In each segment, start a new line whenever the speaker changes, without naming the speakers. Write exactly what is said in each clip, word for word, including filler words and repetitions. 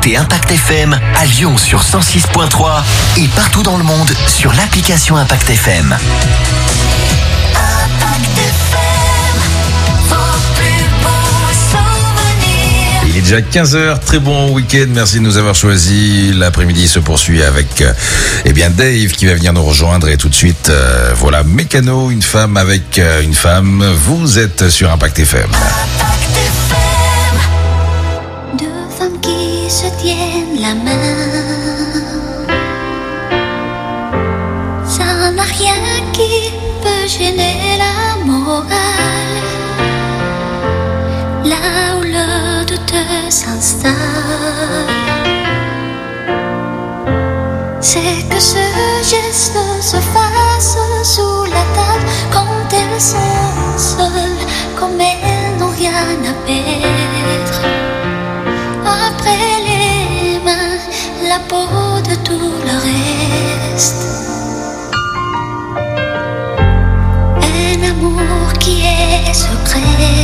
écoutez Impact F M à Lyon sur cent six virgule trois et partout dans le monde sur l'application Impact F M. Impact F M, vos plus beaux souvenirs.
Il est déjà quinze heures, très bon week-end, merci de nous avoir choisis. L'après-midi se poursuit avec euh, eh bien Dave qui va venir nous rejoindre et tout de suite, euh, voilà, Mécano, une femme avec euh, une femme. Vous êtes sur Impact F M.
Impact F M.
Deux femmes qui se tiennent la main, ça n'a rien qui peut gêner la morale. Là où le doute s'installe, c'est que ce geste se fasse sous la table quand elles sont seules, comme elles n'ont rien à perdre. Après les mains, la peau de tout le reste. Un amour qui est secret,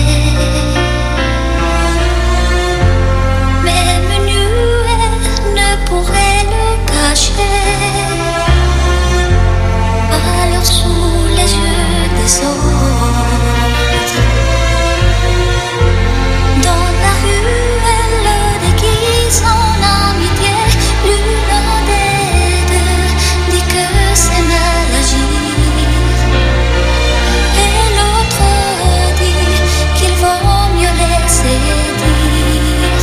même nu, ne pourrait le cacher. Alors sous les yeux des autres, dans la rue, elle le déguise en amitié. L'une des deux dit que c'est mal agir, et l'autre dit qu'il vaut mieux laisser dire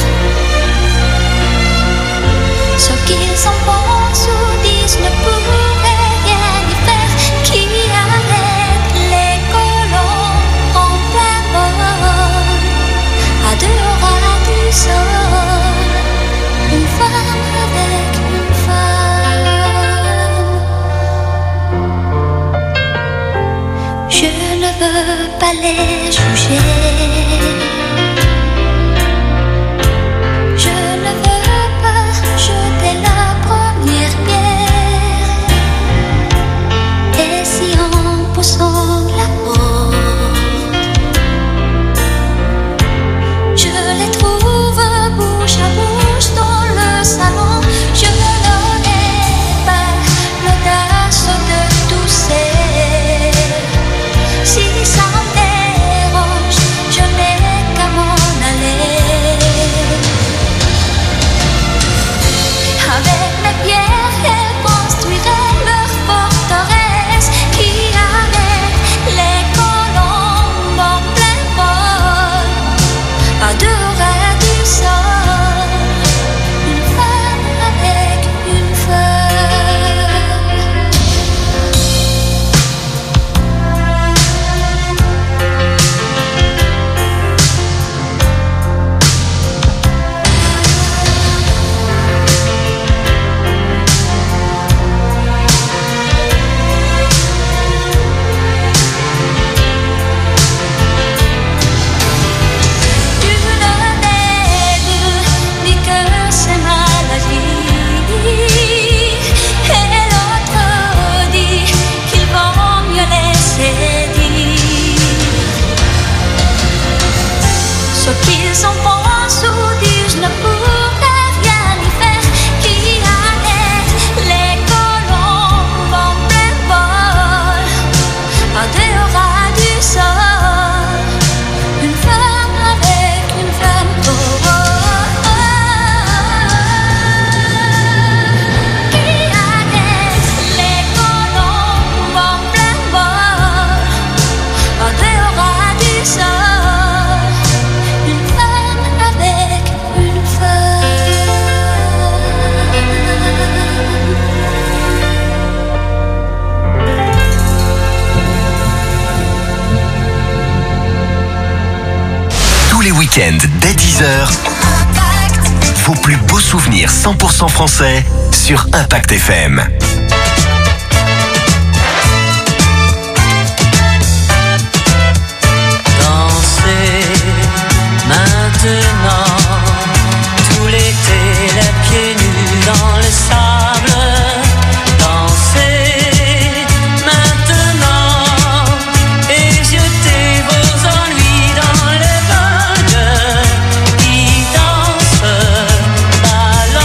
ce qu'ils en pensent ou disent ne pourrait rien y faire. Qui arrête les colons en plein vol, à deux ras du sol, une femme avec une femme. Je ne veux pas les juger, je ne veux pas jeter la première pierre. Et si en poussant la porte, je les trouve bouche à bouche dans le salon, je n'aurai pas l'audace de tousser. Si ça me dérange, je n'ai qu'à m'en aller. Avec mes pierres, elles construiraient leur forteresse qui arrête les colombes en plein vol, à deux ras du sol, une femme avec une femme. L'une des deux dit que c'est mal agir, et l'autre dit qu'il vaut mieux laisser dire ce qu'ils en pensent ou disent ne pourrait rien y faire. Qui arrête les colombes en plein vol, à deux ras du sol, une femme avec une femme. Oh, oh, oh. Qui arrête les colombes en plein vol, à deux ras du sol, une femme avec une femme.
Tous les week-ends dès dix heures, vos plus beaux souvenirs cent pour cent français sur Impact F M.
Danser maintenant, tout l'été, les pieds nus dans le sable. Danser maintenant et jeter vos ennuis dans les vagues qui dansent, ballottent.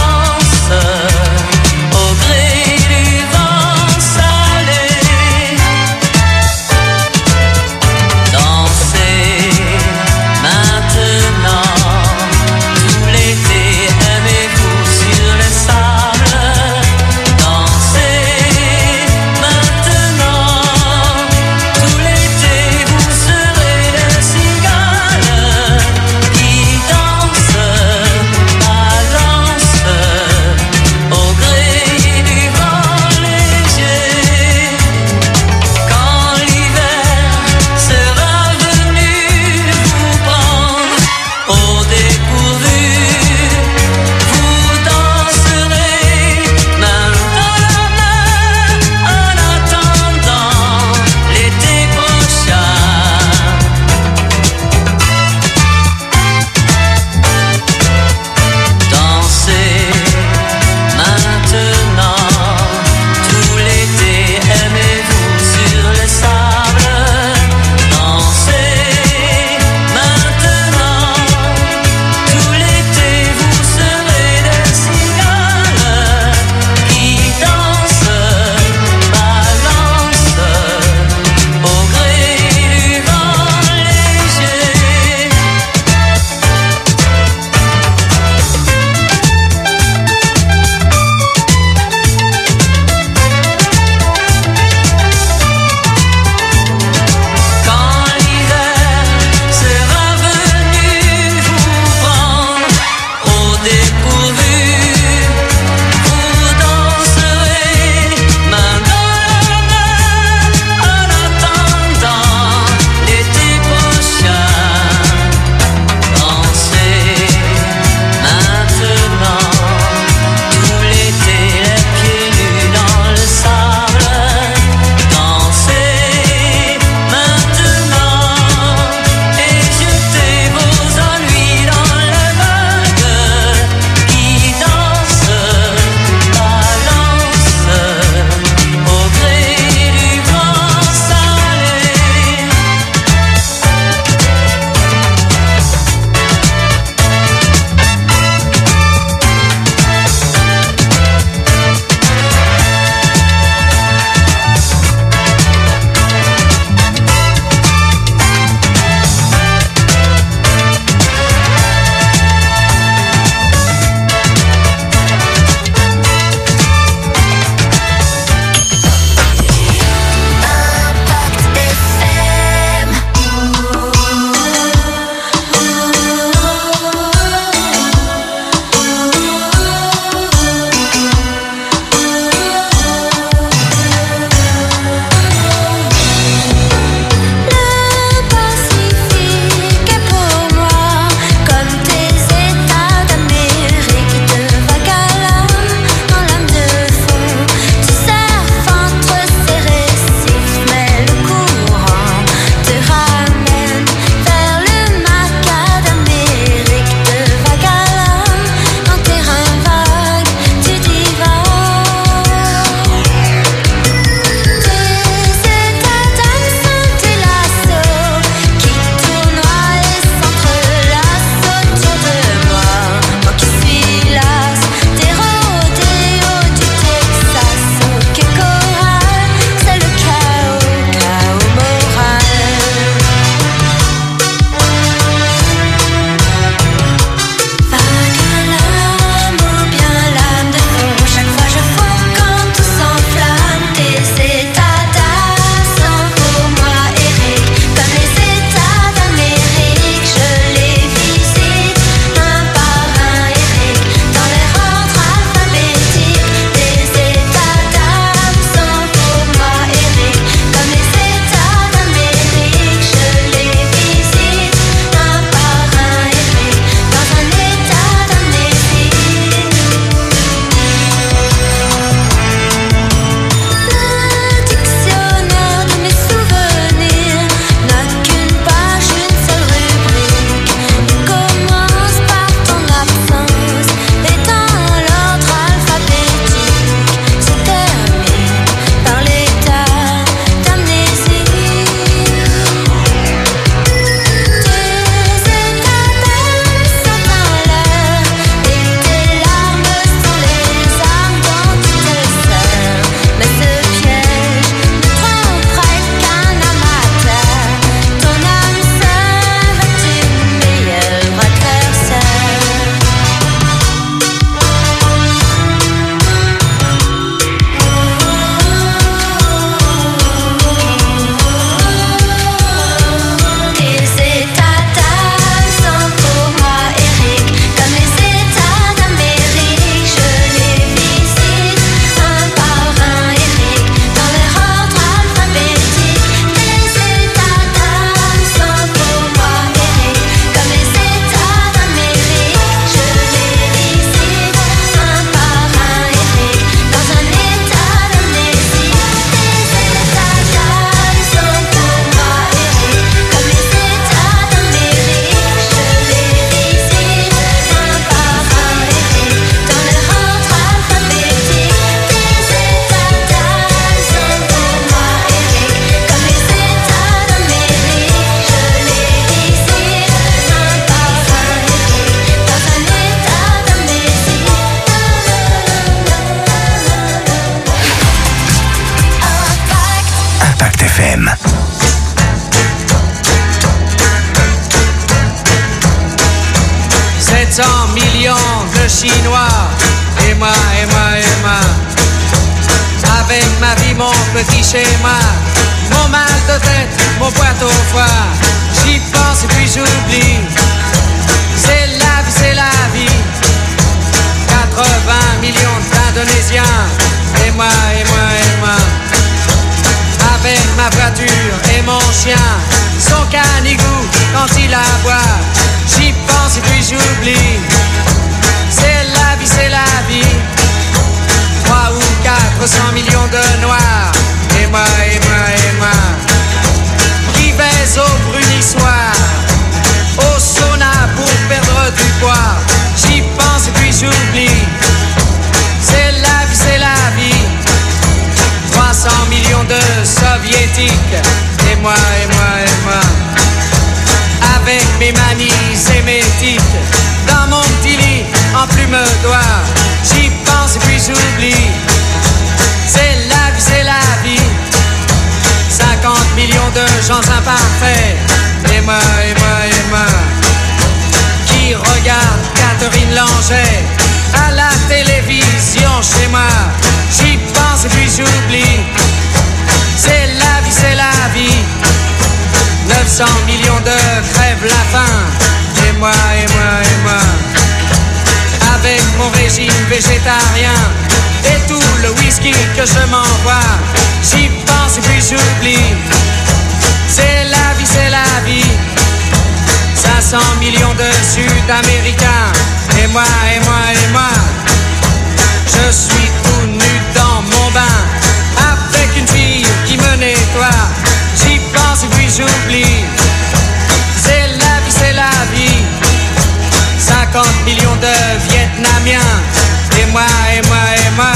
sept cents millions de Chinois. Et moi, et moi, et moi. Avec ma vie, mon petit schéma, mon mal de tête, mon poids au foie. J'y pense et puis j'oublie. C'est la vie, c'est la vie. quatre-vingts millions d'Indonésiens. Et moi, et moi, et moi. Avec ma voiture et mon chien, son canigou quand il aboie. J'y pense et puis j'oublie. C'est la vie, c'est la vie. Trois ou quatre cents millions de noirs. Et moi, et moi, et moi. Qui baise au brunissoir, au sauna pour perdre du poids. J'y pense et puis j'oublie. C'est la vie, c'est la vie. Trois cents millions de soviétiques. Et moi, et moi, et moi. Avec mes manies et mes tics, dans mon petit lit en plume d'oie. J'y pense et puis j'oublie. C'est la vie, c'est la vie. cinquante millions de gens imparfaits. Et moi, et moi, et moi. Qui regarde Catherine Langer à la télévision chez moi. J'y pense et puis j'oublie. C'est la vie, c'est la vie. neuf cents millions de crèvent la faim. Et moi, et moi, et moi. Avec mon régime végétarien et tout le whisky que je m'envoie. J'y pense et puis j'oublie. C'est la vie, c'est la vie. cinq cents millions de Sud-Américains. Et moi, et moi, et moi. Je suis tout nu dans mon bain, avec une fille qui me nettoie. J'y pense et puis j'oublie. C'est la vie, c'est la vie. cinquante millions de Vietnamiens. Et moi, et moi, et moi.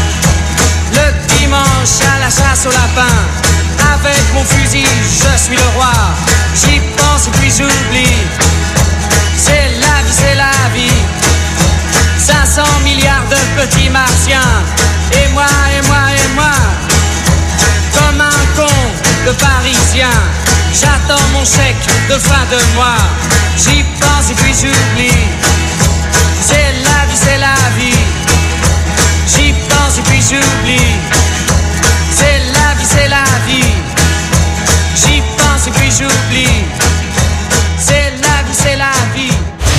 Le dimanche à la chasse au lapin, avec mon fusil, je suis le roi. J'y pense et puis j'oublie. C'est la vie, c'est la vie. cinq cents milliards de petits martiens. Et moi, et moi, et moi. Comme un con de parisien, j'attends mon chèque de fin de mois. J'y pense et puis j'oublie. C'est la vie, c'est la vie. J'y pense et puis j'oublie. C'est la vie, c'est la vie. J'y pense et puis j'oublie. C'est la vie, c'est la vie.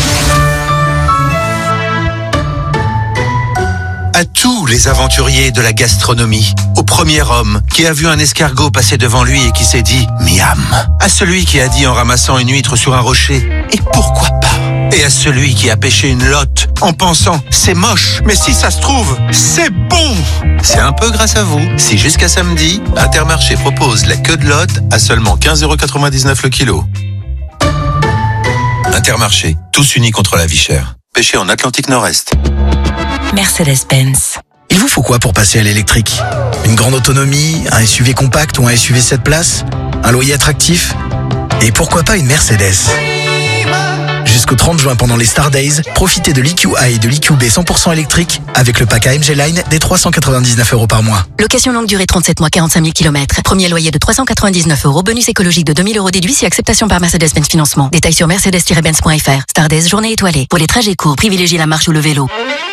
À tous les aventuriers de la gastronomie, au premier homme qui a vu un escargot passer devant lui et qui s'est dit « miam », à celui qui a dit en ramassant une huître sur un rocher « et pourquoi pas ?» et à celui qui a pêché une lotte en pensant « c'est moche, mais si ça se trouve, c'est bon ». C'est un peu grâce à vous si jusqu'à samedi, Intermarché propose la queue de lotte à seulement quinze euros quatre-vingt-dix-neuf le kilo. Intermarché, tous unis contre la vie chère. Pêché en Atlantique Nord-Est.
Mercedes-Benz.
Il vous faut quoi pour passer à l'électrique? Une grande autonomie, un S U V compact ou un S U V sept places? Un loyer attractif? Et pourquoi pas une Mercedes? Jusqu'au trente juin pendant les Star Days, profitez de l'E Q A et de l'E Q B cent pour cent électrique avec le pack A M G Line des trois cent quatre-vingt-dix-neuf euros par mois.
Location longue durée trente-sept mois, quarante-cinq mille kilomètres. Premier loyer de trois cent quatre-vingt-dix-neuf euros. Bonus écologique de deux mille euros déduit si acceptation par Mercedes-Benz Financement. Détails sur mercedes tiret benz point f r. Star Days, journée étoilée. Pour les trajets courts, privilégiez la marche ou le vélo.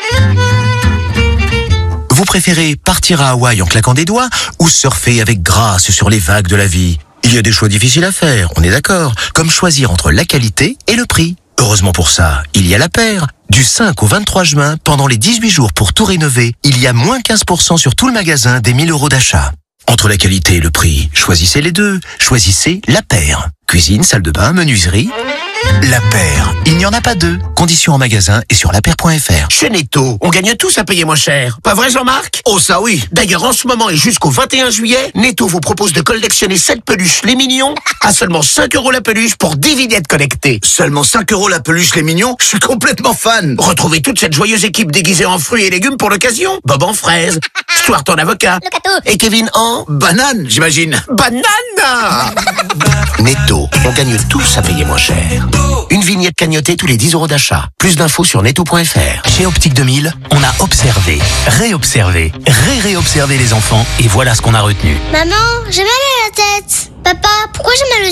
Vous préférez partir à Hawaï en claquant des doigts ou surfer avec grâce sur les vagues de la vie? Il y a des choix difficiles à faire, on est d'accord. Comme choisir entre la qualité et le prix. Heureusement pour ça, il y a La Paire. Du cinq au vingt-trois juin, pendant les dix-huit jours pour tout rénover, il y a moins quinze pour cent sur tout le magasin des mille euros d'achat. Entre la qualité et le prix, choisissez les deux. Choisissez La Paire. Cuisine, salle de bain, menuiserie. La Paire, il n'y en a pas deux. Conditions en magasin et sur la paire point f r.
Chez Netto, on gagne tous à payer moins cher. Pas vrai Jean-Marc? Oh ça oui. D'ailleurs en ce moment et jusqu'au vingt et un juillet, Netto vous propose de collectionner sept peluches les mignons à seulement cinq euros la peluche pour dix vignettes connectées.
Seulement cinq euros la peluche les mignons? Je suis complètement fan.
Retrouvez toute cette joyeuse équipe déguisée en fruits et légumes pour l'occasion. Bob en fraise, Stuart en avocat et Kevin en...
banane, j'imagine.
Banane. Netto, on gagne tous à payer moins cher. Une vignette cagnotée tous les dix euros d'achat. Plus d'infos sur netto point f r.
Chez Optique deux mille, on a observé, réobservé, ré-réobservé les enfants et voilà ce qu'on a retenu.
Maman, j'ai mal à la tête. Papa, pourquoi j'ai mal aux yeux?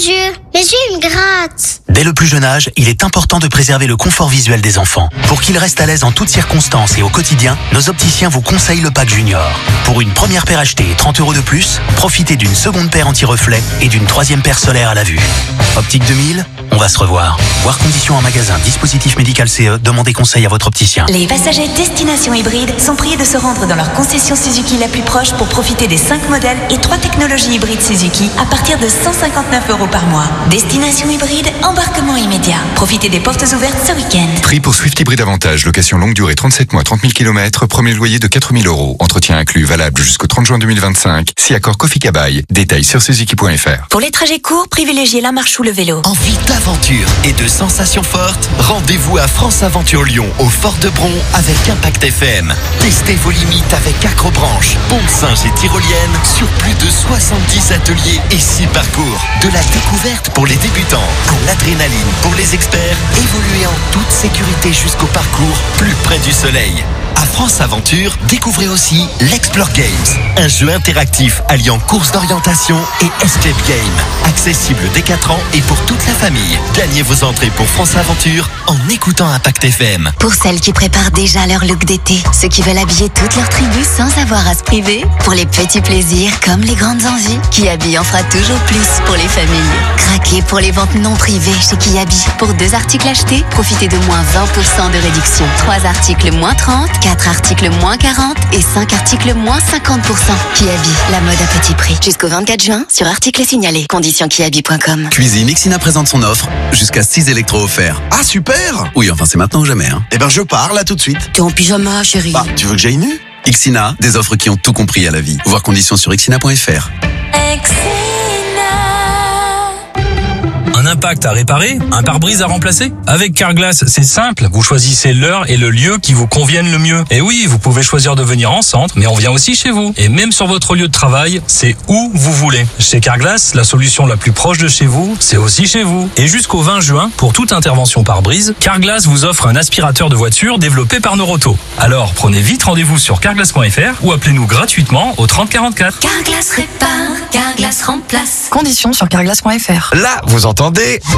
mes yeux me grattent.
Dès le plus jeune âge, il est important de préserver le confort visuel des enfants. Pour qu'ils restent à l'aise en toutes circonstances et au quotidien, nos opticiens vous conseillent le pack Junior. Pour une première paire achetée et trente euros de plus, profitez d'une seconde paire anti-reflet et d'une troisième paire solaire à la vue. Optique deux mille, on va se revoir. Voir conditions en magasin, dispositif médical C E, demandez conseil à votre opticien.
Les passagers destination hybride sont priés de se rendre dans leur concession Suzuki la plus proche pour profiter des cinq modèles et trois technologies hybrides Suzuki à partir de cent cinquante-neuf euros par mois. Destination hybride, embarquement immédiat. Profitez des portes ouvertes ce week-end.
Prix pour Swift Hybride Avantage, location longue durée trente-sept mois, trente mille kilomètres, premier loyer de quatre mille euros. Entretien inclus, valable jusqu'au trente juin deux mille vingt-cinq. Si accord Kofi Kabai. Détails sur suzuki point f r.
Pour les trajets courts, privilégiez la marche ou le vélo.
Envie d'aventure et de sensations fortes? Rendez-vous à France Aventure Lyon, au Fort de Bron, avec Impact F M. Testez vos limites avec Acrobranche, Pont de Singe et Tyrolienne, sur plus de soixante-dix ateliers et six parcours. De la découverte pour les débutants à l'adrénaline pour les experts, évoluez en toute sécurité jusqu'au parcours plus près du soleil. À France Aventure, découvrez aussi l'Explore Games, un jeu interactif alliant course d'orientation et escape game. Accessible dès quatre ans et pour toute la famille. Gagnez vos entrées pour France Aventure en écoutant Impact F M.
Pour celles qui préparent déjà leur look d'été, ceux qui veulent habiller toute leur tribu sans avoir à se priver, pour les petits plaisirs comme les grandes envies, Kiabi en fera toujours plus pour les familles. Craquez pour les ventes non privées chez Kiabi. Pour deux articles achetés, profitez de moins vingt pour cent de réduction. Trois articles moins trente, quatre articles moins quarante et cinq articles moins cinquante pour cent. Kiabi, la mode à petit prix. Jusqu'au vingt-quatre juin, sur articles signalés. Conditions kiabi point com.
Cuisine, Ixina présente son offre. Jusqu'à six électros offerts.
Ah, super!
Oui, enfin, c'est maintenant ou jamais, hein.
Eh ben, je pars, là, tout de suite.
T'es en pyjama, chérie.
Bah, tu veux que j'aille nu?
Ixina, des offres qui ont tout compris à la vie. Voir conditions sur ixina point f r.
Un impact à réparer, un pare-brise à remplacer? Avec Carglass, c'est simple. Vous choisissez l'heure et le lieu qui vous conviennent le mieux. Et oui, vous pouvez choisir de venir en centre, mais on vient aussi chez vous. Et même sur votre lieu de travail, c'est où vous voulez. Chez Carglass, la solution la plus proche de chez vous, c'est aussi chez vous. Et jusqu'au vingt juin, pour toute intervention pare-brise, Carglass vous offre un aspirateur de voiture développé par Noroto. Alors, prenez vite rendez-vous sur carglass point f r ou appelez-nous gratuitement au trente quarante-quatre.
Carglass répare, Carglass remplace.
Conditions sur carglass point f r.
Là, vous entendez?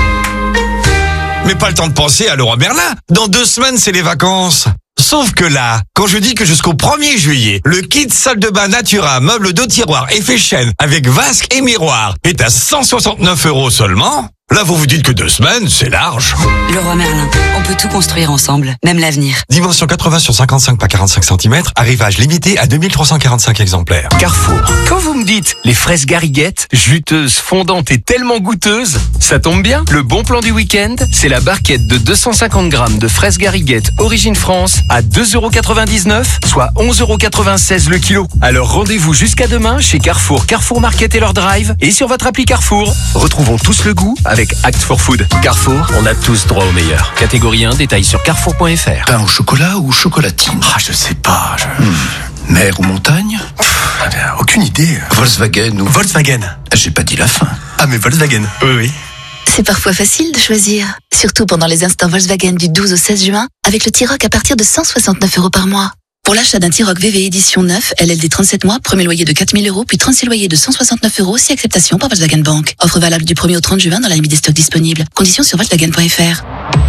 Mais pas le temps de penser à Leroy Merlin. Dans deux semaines, c'est les vacances. Sauf que là, quand je dis que jusqu'au premier juillet, le kit salle de bain Natura, meuble de tiroir et fait-chaîne avec vasque et miroir est à cent soixante-neuf euros seulement, là vous vous dites que deux semaines, c'est large.
Leroy Merlin, on peut tout construire ensemble, même l'avenir.
Dimension quatre-vingts sur cinquante-cinq par quarante-cinq centimètres, arrivage limité à deux mille trois cent quarante-cinq exemplaires.
Carrefour. Quand vous me dites les fraises Gariguette, juteuses, fondantes et tellement goûteuses, ça tombe bien. Le bon plan du week-end, c'est la barquette de deux cent cinquante grammes de fraises Gariguette origine France à deux euros quatre-vingt-dix-neuf, soit onze euros quatre-vingt-seize le kilo. Alors rendez-vous jusqu'à demain chez Carrefour, Carrefour Market et leur drive et sur votre appli Carrefour. Retrouvons tous le goût avec Act for Food. Carrefour, on a tous droit au meilleur. Catégorie un, détail sur carrefour point f r.
Pain au chocolat ou chocolatine? Ah, je sais pas. Je... Hmm. Mer ou montagne? Pff, aucune idée. Volkswagen ou...
Volkswagen.
J'ai pas dit la fin.
Ah, mais Volkswagen. Oui, oui.
C'est parfois facile de choisir, surtout pendant les instants Volkswagen du douze au seize juin, avec le T-Roc à partir de cent soixante-neuf euros par mois. Pour l'achat d'un T-Roc V V édition neuf, L L D trente-sept mois, premier loyer de quatre mille euros, puis trente-six loyers de cent soixante-neuf euros, si acceptation par Volkswagen Bank. Offre valable du premier au trente juin dans la limite des stocks disponibles. Conditions sur volkswagen point f r.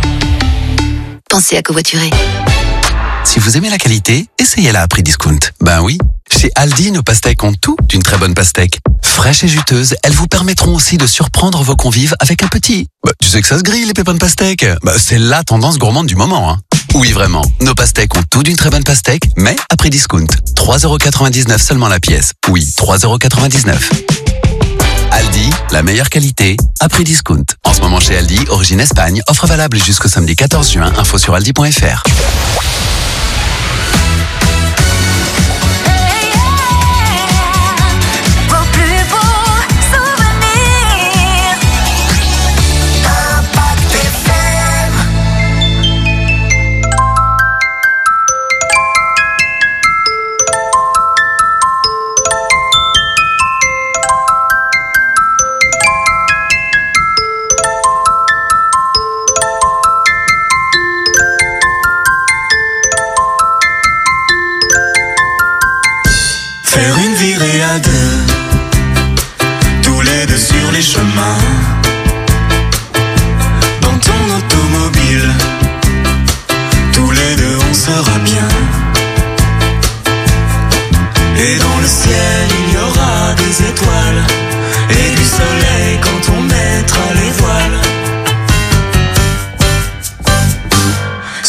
Pensez à covoiturer.
Si vous aimez la qualité, essayez-la à prix discount. Ben oui, chez Aldi, nos pastèques ont tout d'une très bonne pastèque. Fraîches et juteuses, elles vous permettront aussi de surprendre vos convives avec un petit. Bah, tu sais que ça se grille, les pépins de pastèque. Bah, c'est la tendance gourmande du moment, hein. Oui, vraiment. Nos pastèques ont tout d'une très bonne pastèque, mais à prix discount. trois euros quatre-vingt-dix-neuf seulement la pièce. Oui, trois euros quatre-vingt-dix-neuf. Aldi, la meilleure qualité, à prix discount. En ce moment chez Aldi, origine Espagne, offre valable jusqu'au samedi quatorze juin, info sur aldi point f r.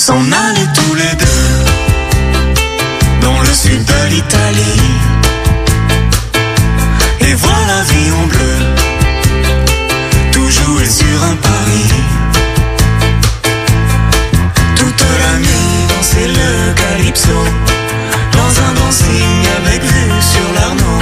s'en allaient tous les deux dans le sud de l'Italie. Et voilà la vie en bleu, tout joué sur un pari. Toute la nuit danser le calypso, dans un dancing avec vue sur l'Arnaud.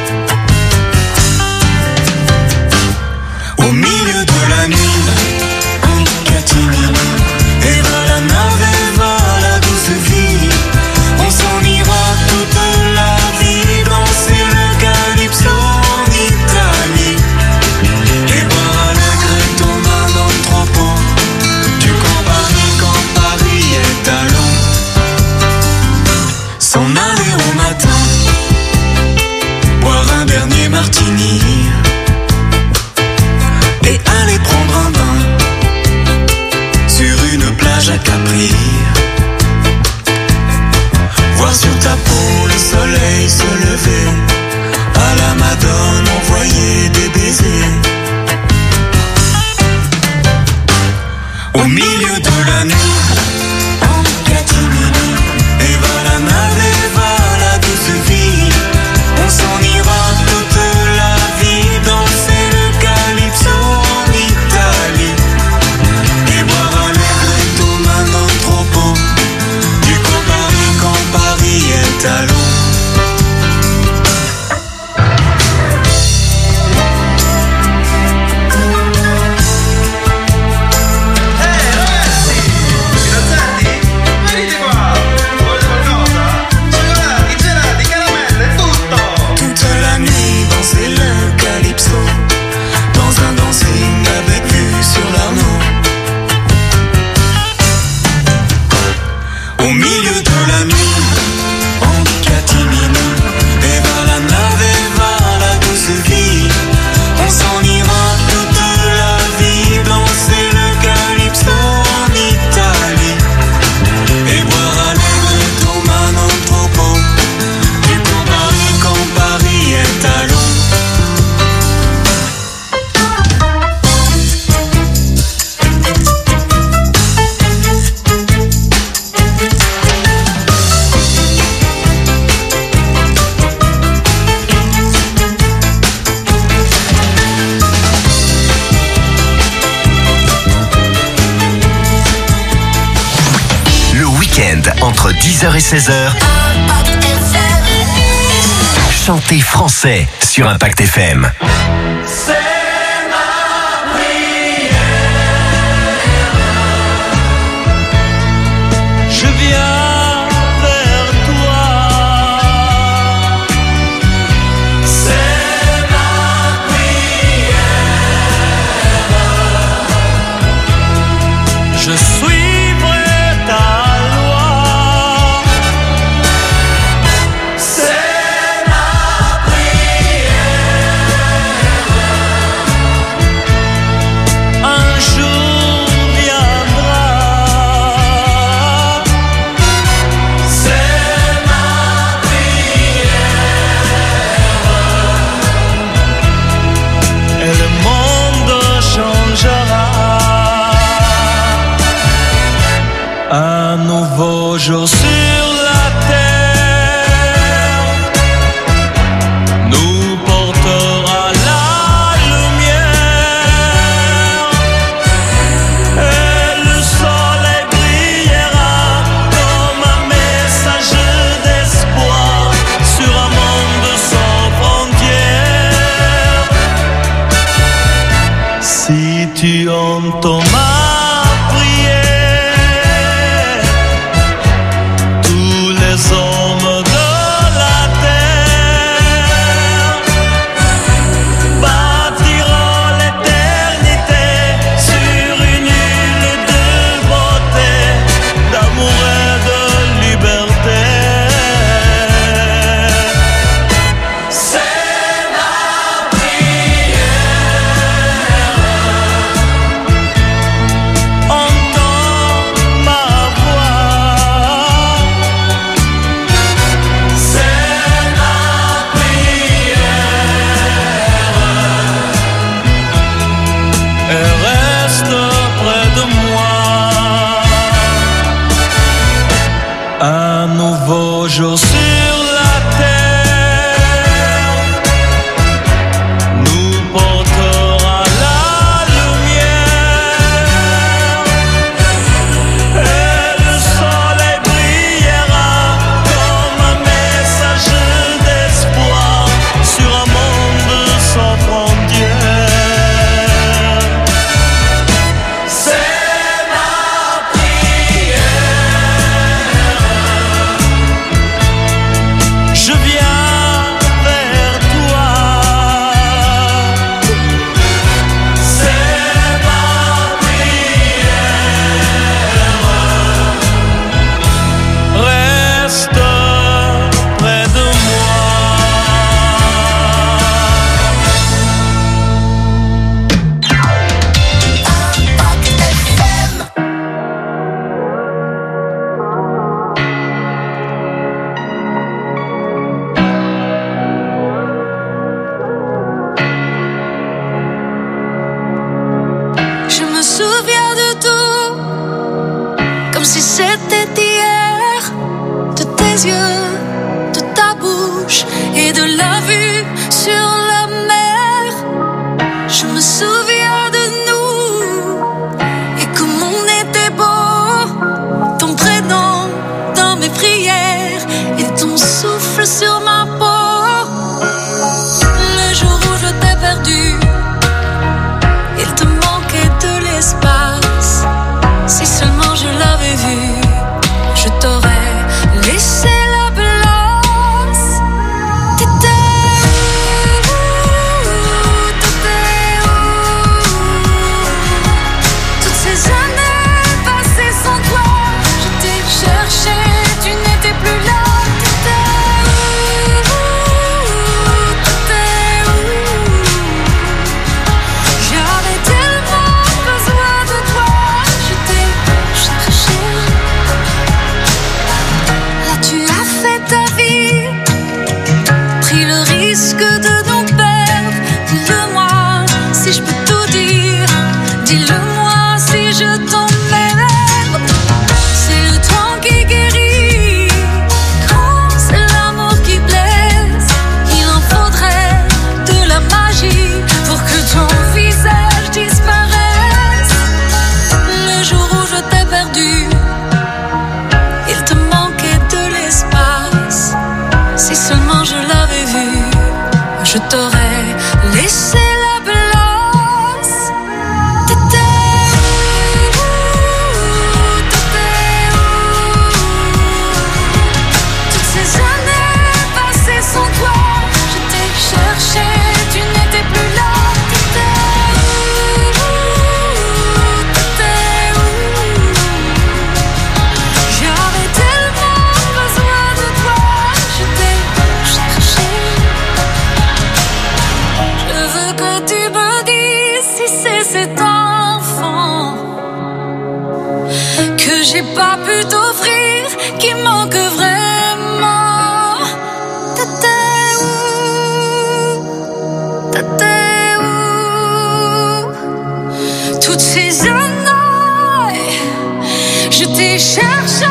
Au milieu de la nuit, en catimini, et va la nave, et va la douce vie. On s'en ira toute la vie, danser le calypso en Italie. Et boire à l'agréto main dans le tropon du Grand Paris quand Paris est à l'eau. S'en aller au matin, boire un dernier martini et aller prendre un bain sur une plage à Capri. Voir sur ta peau le soleil se lever, à la Madone envoyer des baisers. Au milieu de la nuit, en catimini, et va la nave, et va la douce vie. On s'en ira toute la vie, danser le calypso en Italie. Et boire un agréto main dans le tropon du Grand Paris quand Paris est à l'eau. Toute la nuit danser le calypso, dans un dancing avec vue sur l'Arnaud. Au milieu de la nuit, en catimini, et va la nave, et va la douce vie. On s'en ira toute la vie, danser le calypso en Italie. Et boire à l'agréto main dans le tropon du Grand Paris quand Paris est à l'eau.
Le week-end, entre dix heures et seize heures, chantez français sur Impact F M.
Je viens vers toi, c'est ma prière. Je suivrai ta loi, c'est ma prière. Un jour viendra, c'est ma prière. Et le monde changera. Un nouveau jour sur la terre nous portera la lumière, et le soleil brillera comme un message d'espoir sur un monde sans frontières. Si tu entends ma prière, tous les hommes de la terre bâtiront l'éternité sur une île de beauté, d'amour et de liberté. C'est ma prière.
comme si c'était hier, de tes yeux, de ta bouche et de la vue sur la mer. Je me souviens de nous et comme on était beau, ton prénom dans mes prières et ton souffle sur ma peau. Le jour où je t'ai perdu, il te manquait de l'espace. Si seulement je l'avais vu, je t'aurais laissé la place. T'étais où? T'étais où? Toutes ces années passées sans toi, je t'ai cherché, tu n'étais plus là. T'étais où? T'étais où? J'avais tellement besoin de toi, je t'ai cherché. Là tu as fait ta vie, pris le risque de nous perdre. Dis-le-moi si je peux tout dire, dis-le-moi si je t'emmerde. C'est le temps qui guérit, quand c'est l'amour qui blesse. Il en faudrait de la magie pour que ton visage disparaisse. Le jour où je t'ai perdu, il te manquait de l'espace. Si seulement je l'avais vu, je t'aurais laissé la place. T'étais où? T'étais où? Toutes ces années passées sans toi, je t'ai cherché, tu n'étais plus là. T'étais où? T'étais où? J'avais tellement besoin de toi, je t'ai cherché. Je veux que tu me dises si c'est cet enfant que j'ai pas pu t'offrir qui manque vraiment. T'étais où? T'étais où? Toutes ces années, je t'ai cherché.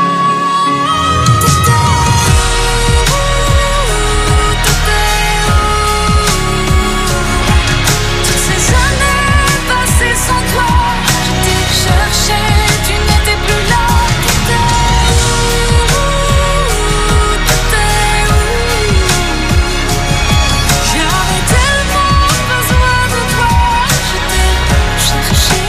Toutes ces années passées sans toi, je t'ai cherché, tu n'étais plus là. T'étais où? T'étais où? J'avais tellement besoin de toi, je t'ai cherché.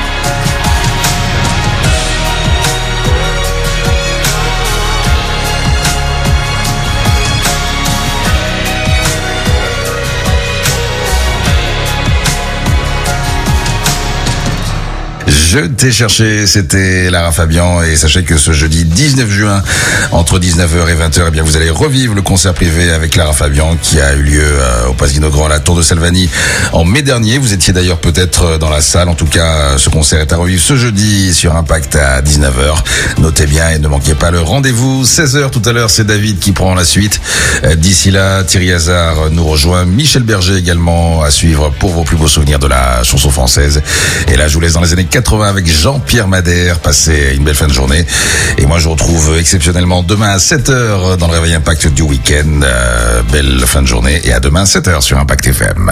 Je t'ai cherché, c'était Lara Fabian et sachez que ce jeudi dix-neuf juin, entre dix-neuf heures et vingt heures, eh bien vous allez revivre le concert privé avec Lara Fabian qui a eu lieu euh, au Pasino Grand à la Tour de Salvani en mai dernier. Vous étiez d'ailleurs peut-être dans la salle. En tout cas, ce concert est à revivre ce jeudi sur Impact à dix-neuf heures. Notez bien et ne manquez pas le rendez-vous. seize heures tout à l'heure, c'est David qui prend la suite. Euh, D'ici là, Thierry Hazard nous rejoint. Michel Berger également à suivre pour vos plus beaux souvenirs de la chanson française. Et là, je vous laisse dans les années quatre-vingts avec Jean-Pierre Madère. Passez une belle fin de journée. Et moi, je vous retrouve exceptionnellement demain à sept heures dans le Réveil Impact du week-end. Euh, belle fin de journée et à demain à sept heures sur Impact F M.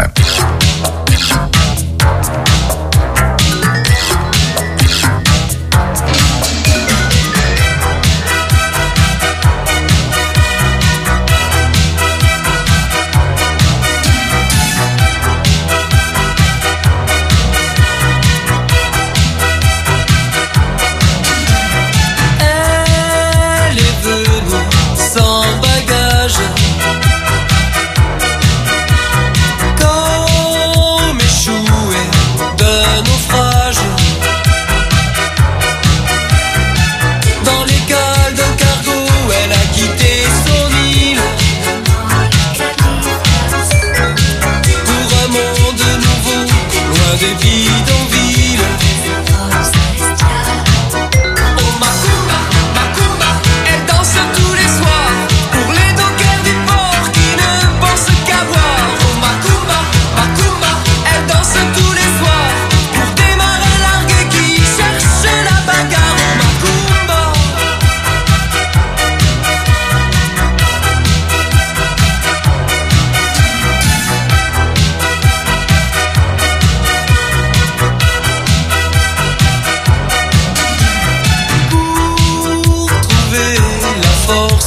Elle est venue sans bagage. Quand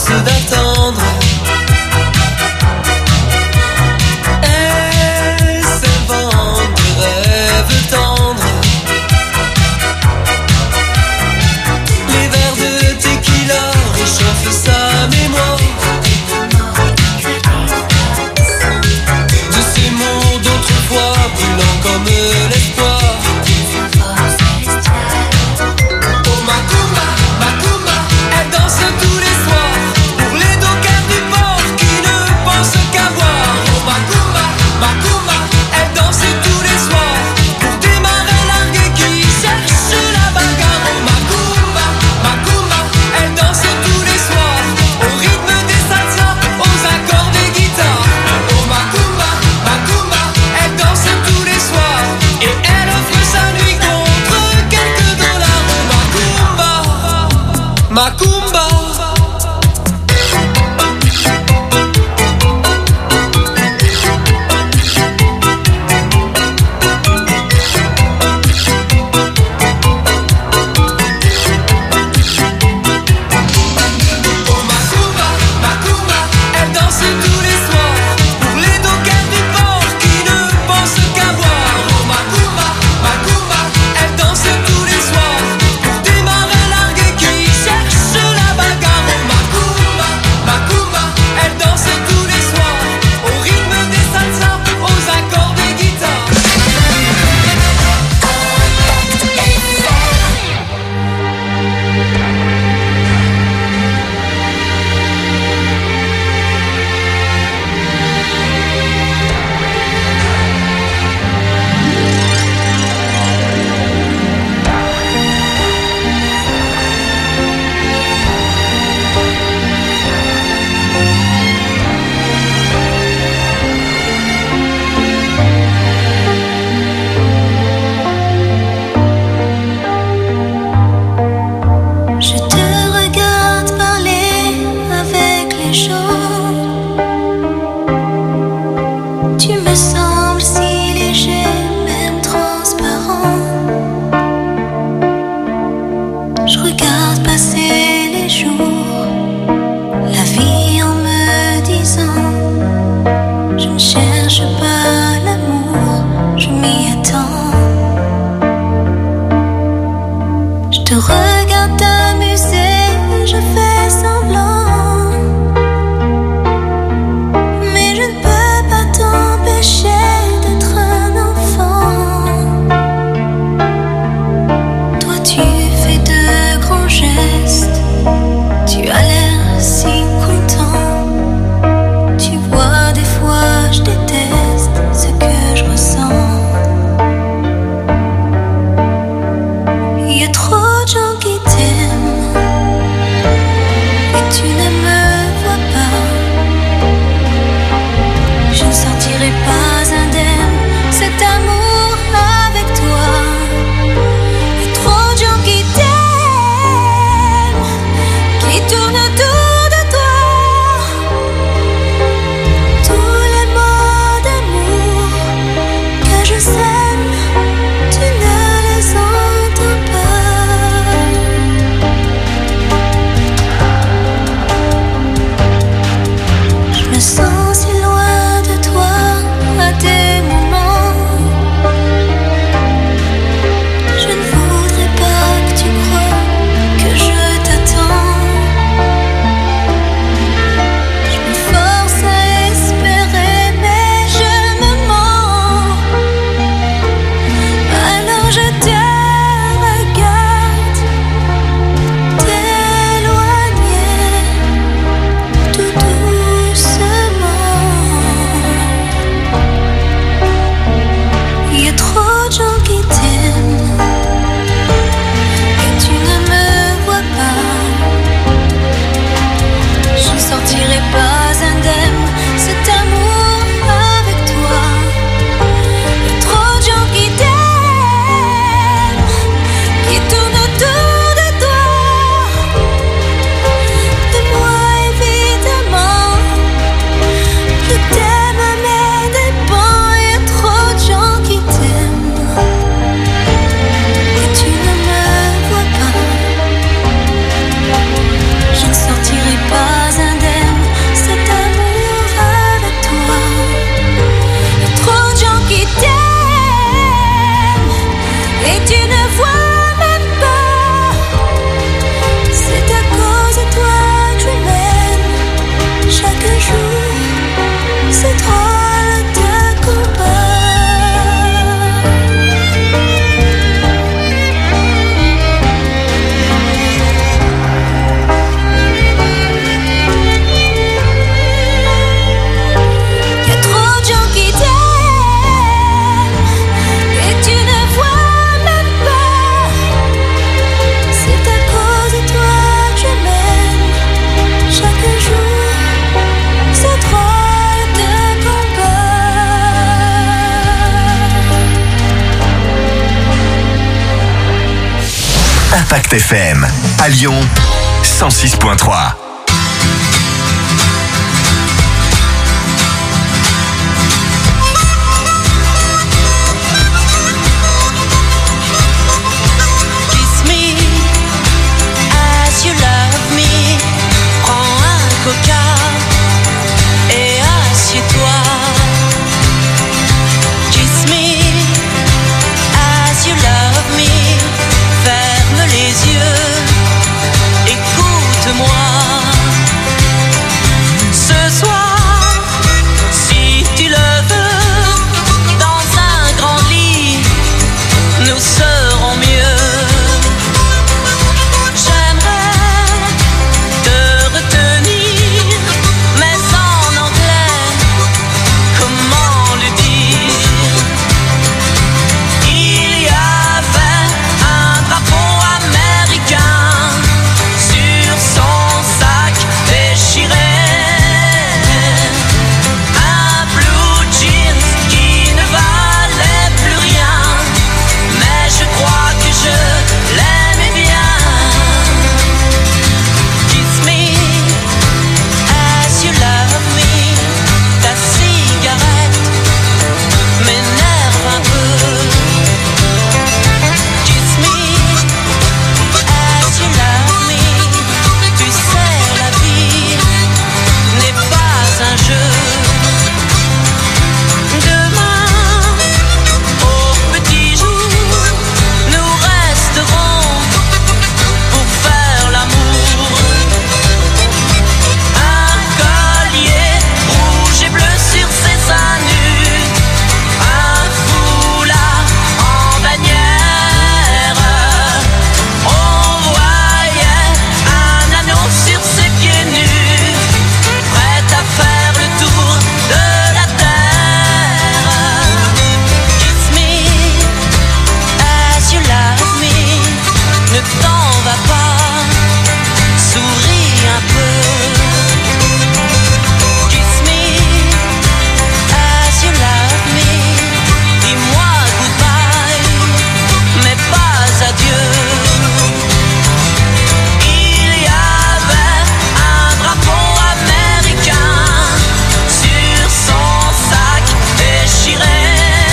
force d'attendre. Elle s'invente des rêves tendres. Les verres de tequila réchauffent sa mémoire. De ces mots d'autrefois brûlants comme l'espoir. Oh Macumba, Macumba, elle danse tous les soirs pour les dockers du port qui ne pensent qu'à boire. Oh Macumba, Macumba, elle danse tous les soirs pour des marins largués qui cherchent la bagarre. Oh Macumba, Macumba, elle danse tous les soirs au rythme des salsa, aux accords des guitares. Oh Macumba, Macumba, elle danse tous les soirs et elle offre sa nuit contre quelques dollars. Oh Macumba, Macumba. Oh Macumba, Macumba, elle danse tous les soirs pour les dockers du port qui ne pensent qu'à boire. Oh Macumba, Macumba, elle danse tous les soirs pour des marins largués qui cherchent la bagarre. Oh Macumba, Macumba, elle danse tous les soirs au rythme des salsa, aux accords des guitares. Je te regarde parler avec les gens. Tu me sembles si léger, même transparent. Je regarde passer les jours, la vie en me disant: je ne cherche pas l'amour, je m'y attends. Je te regarde t'amuser, je fais semblant, mais je ne peux pas t'empêcher d'être un enfant. Toi tu fais de grands gestes, tu
Impact F M. À Lyon, cent six point trois.
Kiss me as you love me. Prends un coca et assieds-toi. Kiss me as you love me. Ferme les yeux, écoute-moi. Ce soir, si tu le veux, dans un grand lit, nous serons mieux. J'aimerais te retenir, mais en anglais, comment le dire? Il y avait un drapeau américain sur son sac déchiré, un blue jeans qui ne valait plus rien, mais je crois que je l'aimais bien. Kiss me as you love me. Ta cigarette m'énerve un peu. Kiss me as you love me. Tu sais, la vie n'est pas un jeu. Demain, au petit jour, nous resterons pour faire l'amour. Un collier rouge et bleu sur ses seins nus, un foulard en bannière. On voyait un anneau sur ses pieds nus, prêt à faire le tour de la terre. Kiss me as you love me. Ne t'en va pas, souris un peu. Kiss me as you love me. Dis-moi goodbye, mais pas adieu. Il y avait un drapeau américain sur son sac déchiré,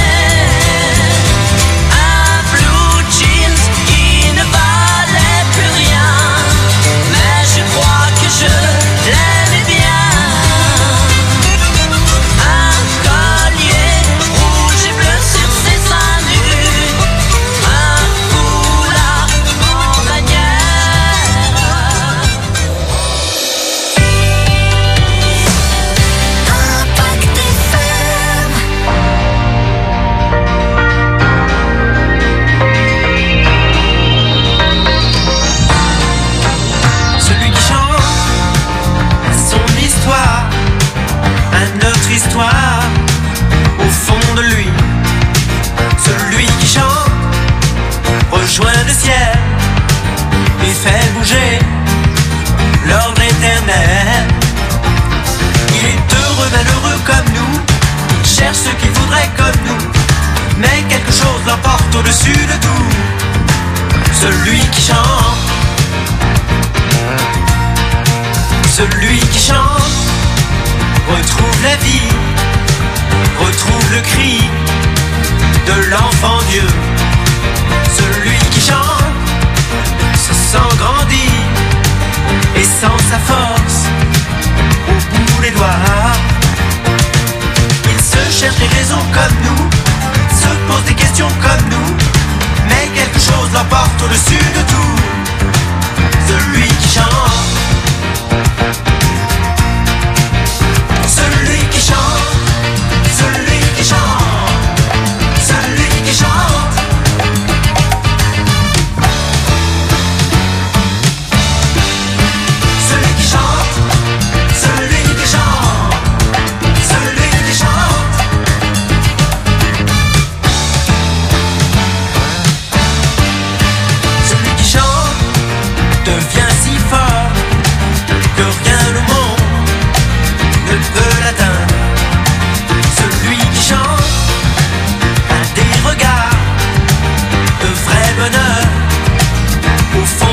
un blue jeans qui ne valait plus rien, mais je crois que je l'aimais bien. Un collier rouge et bleu sur ses seins nus, un foulard en bannière. Impact F M.
Celui qui chante son histoire, à notre histoire, au fond de lui. Celui qui chante rejoint le ciel et fait bouger l'ordre éternel. Il est heureux, malheureux comme nous, cherche ce qu'il voudrait comme nous, mais quelque chose l'emporte au-dessus de tout. Celui qui chante, celui qui chante, retrouve la vie, retrouve le cri de l'enfant Dieu. Celui qui chante se sent grandir et sent sa force au bout des doigts. Il se cherche des raisons comme nous, se pose des questions comme nous, mais quelque chose l'emporte au-dessus de tout. Celui qui chante, celui qui chante, celui qui chante, celui qui chante. Celui qui chante, celui qui chante, celui qui chante. Celui qui chante devient si fort que rien au monde ne peut l'atteindre. Celui qui chante a des regards de vrai bonheur au fond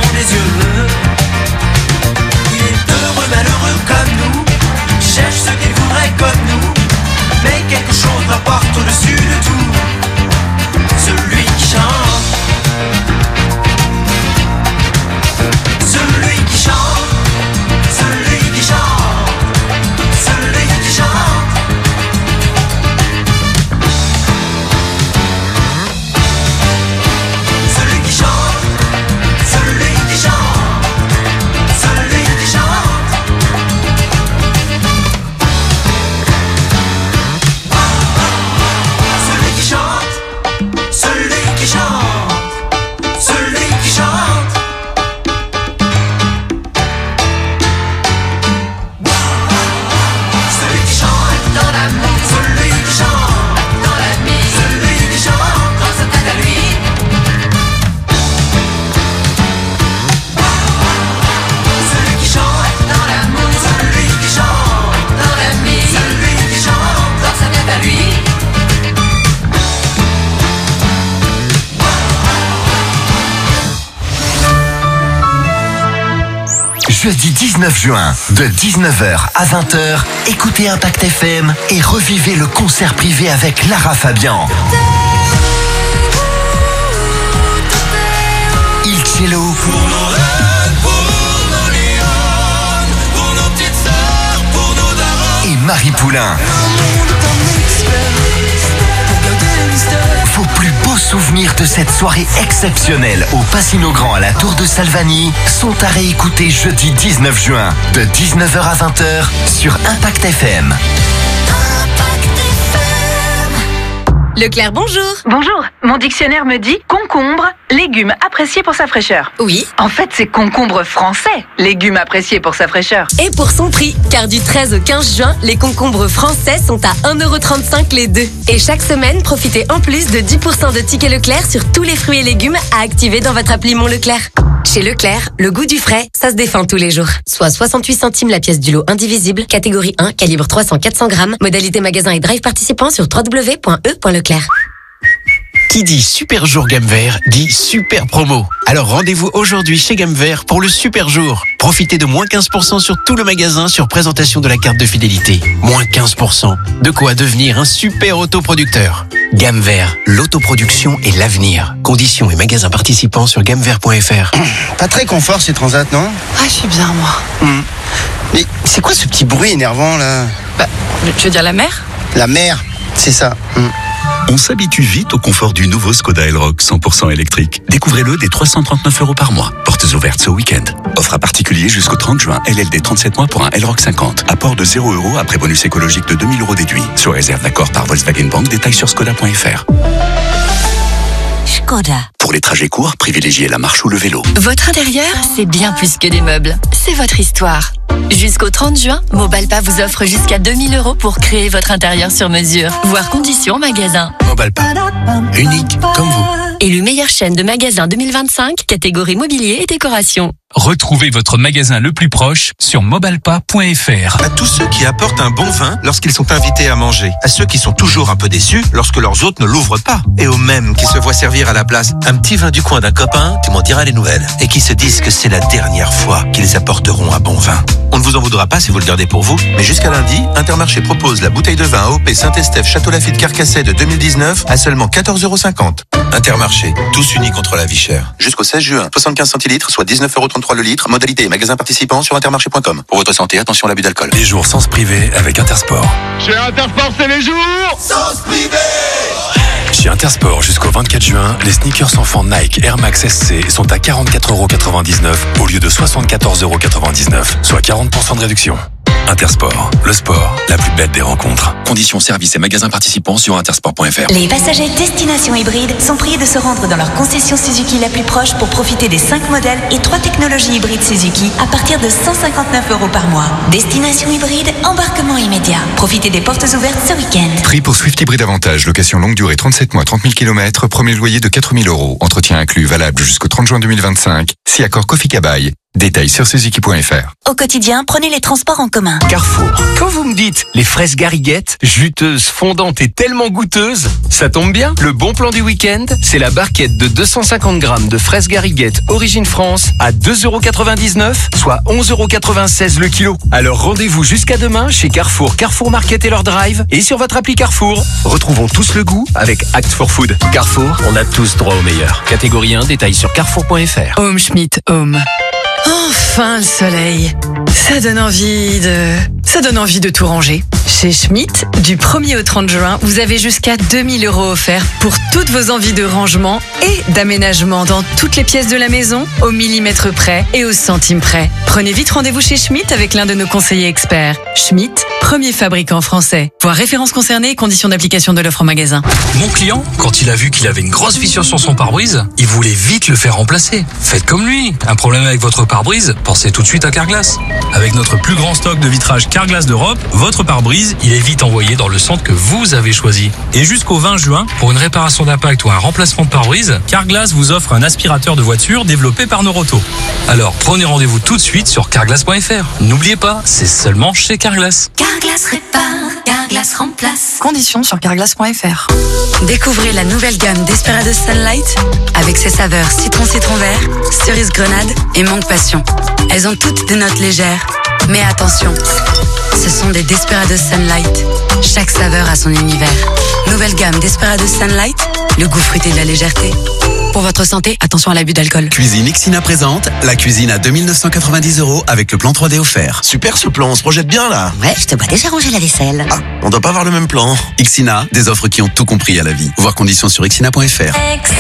Jeudi dix-neuf juin, de dix-neuf heures à vingt heures, écoutez Impact F M et revivez le concert privé avec Lara Fabian. Il Cello.
Pour nos rêves, pour nos lions, pour nos petites sœurs, pour nos darons.
Et Marie Poulain. Vos plus beaux souvenirs de cette soirée exceptionnelle au Passino Grand à la Tour de Salvani sont à réécouter jeudi dix-neuf juin de dix-neuf heures à vingt heures sur Impact F M.
Leclerc, bonjour.
Bonjour. Mon dictionnaire me dit concombre, légume apprécié pour sa fraîcheur.
Oui.
En fait, c'est concombre français, légume apprécié pour sa fraîcheur.
Et pour son prix, car du treize au quinze juin, les concombres français sont à un euro trente-cinq les deux. Et chaque semaine, profitez en plus de dix pour cent de tickets Leclerc sur tous les fruits et légumes à activer dans votre appli Mon Leclerc. Chez Leclerc, le goût du frais, ça se défend tous les jours. Soit soixante-huit centimes la pièce du lot indivisible, catégorie un, calibre trois cents à quatre cents grammes, modalité magasin et drive participant sur w w w point e point leclerc.
Qui dit super jour gamme vert dit super promo. Alors rendez-vous aujourd'hui chez Gamme Vert pour le super jour. Profitez de moins quinze pour cent sur tout le magasin sur présentation de la carte de fidélité. Moins quinze pour cent. De quoi devenir un super autoproducteur. Gamme Vert, l'autoproduction et l'avenir. Conditions et magasins participants sur gamme vert point f r.
Pas très confort ces transats, non?
Ah, je suis bien, moi.
Hum. Mais c'est quoi ce petit bruit énervant là?
Bah, tu veux dire la mer?
La mer, c'est ça. Hum.
On s'habitue vite au confort du nouveau Skoda Elroq cent pour cent électrique. Découvrez-le dès trois cent trente-neuf euros par mois. Portes ouvertes ce week-end. Offre à particulier jusqu'au trente juin. L L D trente-sept mois pour un Elroq cinquante. Apport de zéro euros après bonus écologique de deux mille euros déduit. Sous réserve d'accord par Volkswagen Bank. Détails sur skoda point f r.
Skoda.
Pour les trajets courts, privilégiez la marche ou le vélo.
Votre intérieur, c'est bien plus que des meubles. C'est votre histoire. Jusqu'au trente juin, Mobalpa vous offre jusqu'à deux mille euros pour créer votre intérieur sur mesure. Voir conditions en magasin.
Mobalpa. Unique comme vous.
Élu meilleure chaîne de magasins deux mille vingt-cinq, catégorie mobilier et décoration.
Retrouvez votre magasin le plus proche sur mobalpa point f r.
À tous ceux qui apportent un bon vin lorsqu'ils sont invités à manger. À ceux qui sont toujours un peu déçus lorsque leurs hôtes ne l'ouvrent pas. Et aux mêmes qui se voient servir à la place un petit vin du coin d'un copain qui m'en dira les nouvelles. Et qui se disent que c'est la dernière fois qu'ils apporteront un bon vin. On ne vous en voudra pas si vous le gardez pour vous. Mais jusqu'à lundi, Intermarché propose la bouteille de vin A O P Saint-Estèphe Château Lafite Carcassonne de deux mille dix-neuf à seulement quatorze euros cinquante. Intermarché, tous unis contre la vie chère. Jusqu'au seize juin, soixante-quinze centilitres, soit dix-neuf euros trente-trois le litre. Modalité et magasin participant sur intermarché point com. Pour votre santé, attention à l'abus d'alcool.
Les jours sans se priver avec Intersport.
Chez Intersport, c'est les jours sans se priver.
Chez Intersport, jusqu'au vingt-quatre juin, les sneakers enfants Nike Air Max S C sont à quarante-quatre euros quatre-vingt-dix-neuf au lieu de soixante-quatorze euros quatre-vingt-dix-neuf, soit quarante pour cent de réduction. Intersport, le sport, la plus belle des rencontres. Conditions, services et magasins participants sur intersport point f r.
Les passagers destination hybride sont priés de se rendre dans leur concession Suzuki la plus proche pour profiter des cinq modèles et trois technologies hybrides Suzuki à partir de cent cinquante-neuf euros par mois. Destination hybride, embarquement immédiat. Profitez des portes ouvertes ce week-end.
Prix pour Swift Hybrid Avantage, location longue durée trente-sept mois, trente mille kilomètres, premier loyer de quatre mille euros. Entretien inclus, valable jusqu'au trente juin deux mille vingt-cinq. Si accord Kofi-Kabaï. Détails sur suzuki point f r.
Au quotidien, prenez les transports en commun.
Carrefour. Quand vous me dites les fraises gariguettes, juteuses, fondantes et tellement goûteuses, ça tombe bien. Le bon plan du week-end, c'est la barquette de deux cent cinquante grammes de fraises gariguettes Origine France à deux euros quatre-vingt-dix-neuf, soit onze euros quatre-vingt-seize le kilo. Alors rendez-vous jusqu'à demain chez Carrefour, Carrefour Market et leur drive et sur votre appli Carrefour. Retrouvons tous le goût avec Act for Food. Carrefour, on a tous droit au meilleur. Catégorie un, détails sur carrefour point f r.
Home Schmidt Home. Enfin le soleil. Ça donne envie de... Ça donne envie de tout ranger. Chez Schmitt, du premier au trente juin, vous avez jusqu'à deux mille euros offerts pour toutes vos envies de rangement et d'aménagement dans toutes les pièces de la maison, au millimètre près et au centime près. Prenez vite rendez-vous chez Schmitt avec l'un de nos conseillers experts. Schmitt, premier fabricant français. Voir références concernées et conditions d'application de l'offre en magasin.
Mon client, quand il a vu qu'il avait une grosse fissure sur son pare-brise, il voulait vite le faire remplacer. Faites comme lui. Un problème avec votre pare-brise, pensez tout de suite à Carglass. Avec notre plus grand stock de vitrage Carglass d'Europe, votre pare-brise, il est vite envoyé dans le centre que vous avez choisi. Et jusqu'au vingt juin, pour une réparation d'impact ou un remplacement de pare-brise, Carglass vous offre un aspirateur de voiture développé par Noroto. Alors prenez rendez-vous tout de suite sur carglass point f r. N'oubliez pas, c'est seulement chez Carglass.
Carglass répare, Carglass remplace.
Conditions sur carglass point f r.
Découvrez la nouvelle gamme Desperados Sunlight avec ses saveurs citron citron vert, cerise grenade et mangue passion.
Elles ont toutes des notes légères. Mais attention, ce sont des Desperados Sunlight. Chaque saveur a son univers. Nouvelle gamme Desperados Sunlight, le goût fruité de la légèreté. Pour votre santé, attention à l'abus d'alcool.
Cuisine Ixina présente la cuisine à deux mille neuf cent quatre-vingt-dix euros avec le plan trois D offert.
Super ce plan, on se projette bien là.
Ouais, je te vois déjà ranger la vaisselle.
Ah, on doit pas avoir le même plan.
Ixina, des offres qui ont tout compris à la vie. Voir conditions sur ixina point f r.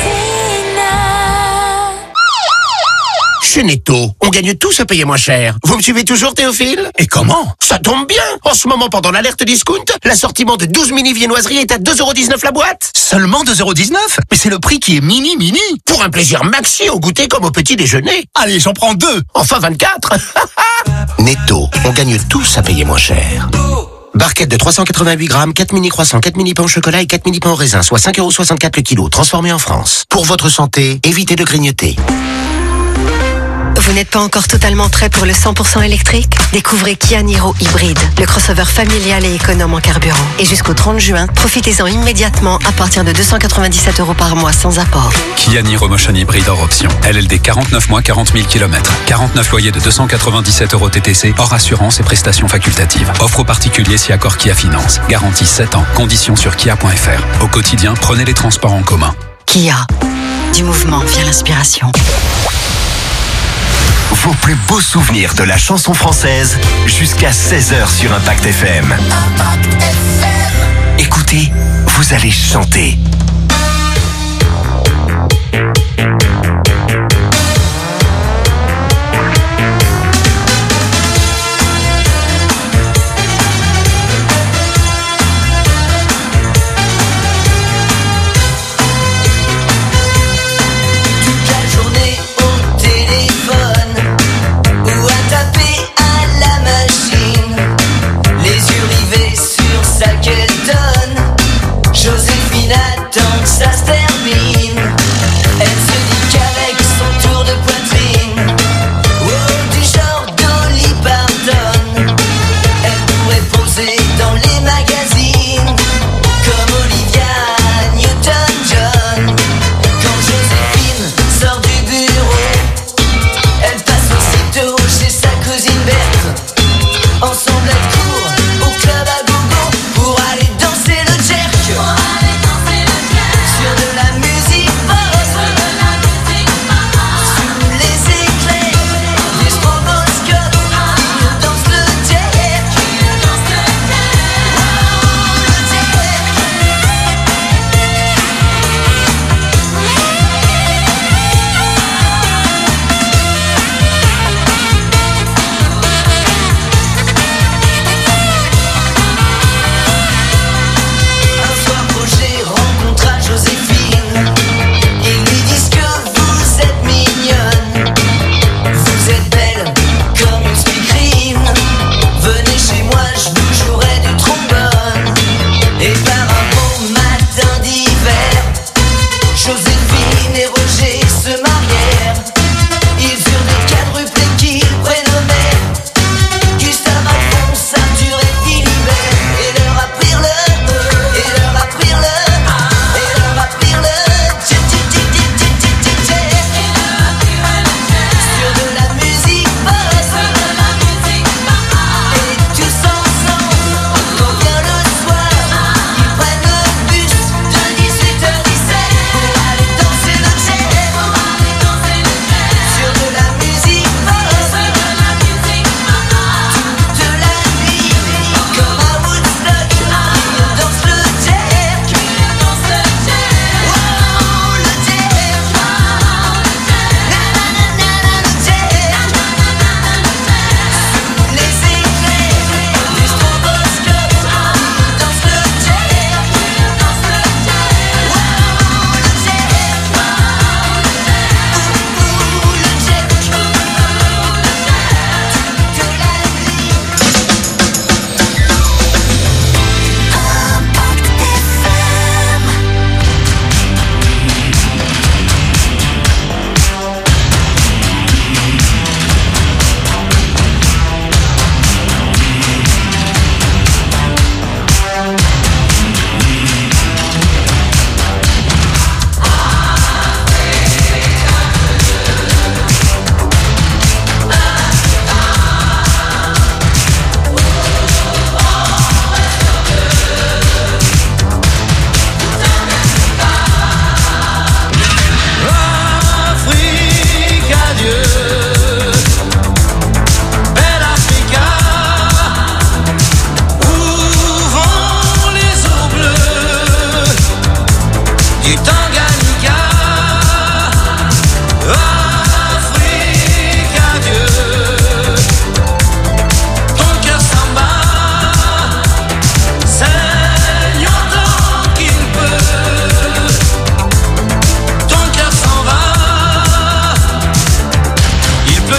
Chez Netto, on gagne tous à payer moins cher. Vous me suivez toujours, Théophile? Et comment? Ça tombe bien. En ce moment, pendant l'alerte discount, l'assortiment de douze mini viennoiseries est à deux euros dix-neuf la boîte.
Seulement deux euros dix-neuf? Mais c'est le prix qui est mini mini.
Pour un plaisir maxi au goûter comme au petit déjeuner.
Allez, j'en prends deux.
Enfin vingt-quatre. Netto, on gagne tous à payer moins cher. Barquette de trois cent quatre-vingt-huit grammes, quatre mini croissants, quatre mini pains au chocolat et quatre mini pains au raisin, soit cinq euros soixante-quatre le kilo, transformé en France. Pour votre santé, évitez de grignoter.
Vous n'êtes pas encore totalement prêt pour le cent pour cent électrique? Découvrez Kia Niro Hybride, le crossover familial et économe en carburant. Et jusqu'au trente juin, profitez-en immédiatement à partir de deux cent quatre-vingt-dix-sept euros par mois sans apport.
Kia Niro Motion Hybride hors option. L L D quarante-neuf mois, quarante mille kilomètres. quarante-neuf loyers de deux cent quatre-vingt-dix-sept euros T T C, hors assurance et prestations facultatives. Offre aux particuliers si accord Kia Finance. Garantie sept ans. Conditions sur kia point f r. Au quotidien, prenez les transports en commun.
Kia, du mouvement via l'inspiration.
Vos plus beaux souvenirs de la chanson française jusqu'à seize heures sur Impact F M. Écoutez, vous allez chanter.
Joséphine attend.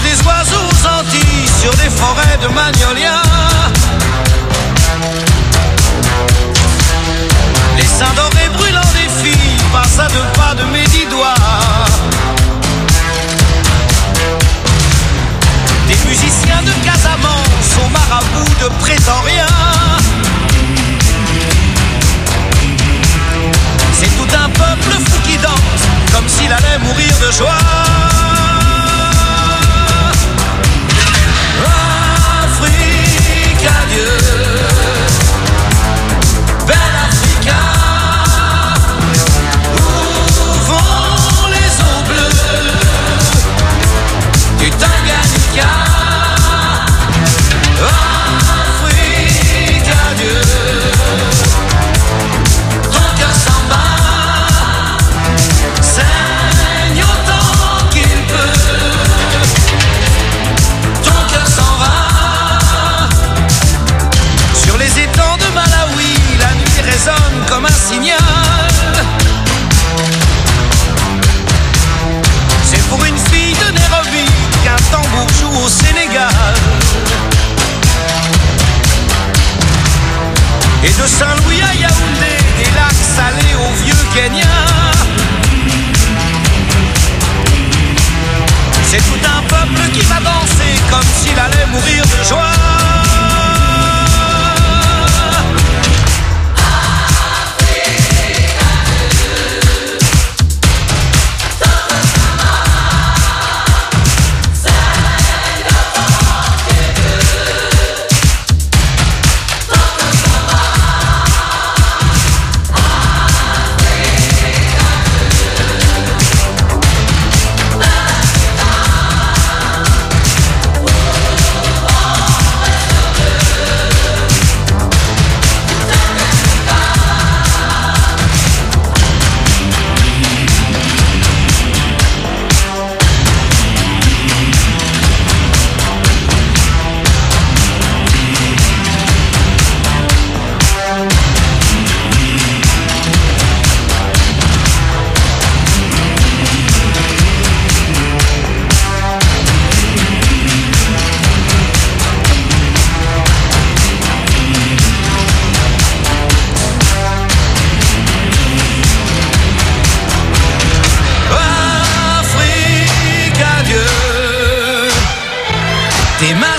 des oiseaux aux Antilles, sur des forêts de magnolias. Les seins dorés brûlant des filles passent à deux pas de mes dix doigts. Des musiciens de Casamance aux marabouts de Prétoria. C'est tout un peuple fou qui danse comme s'il allait mourir de joie. Afrique, adieu, belle Africa, où vont les eaux bleues du Tanganyika. Afrique, adieu, ton cœur s'en bat, saigne autant qu'il peut, ton cœur s'en va. Sur les étangs de Malawi, la nuit résonne comme un signal. C'est pour une fille de Nairobi qu'un tambour joue au Sénégal. Et de Saint-Louis à Yaoundé, des lacs salés au vieux Kenya. C'est tout un peuple qui va danser comme s'il allait mourir de joie. Tes mains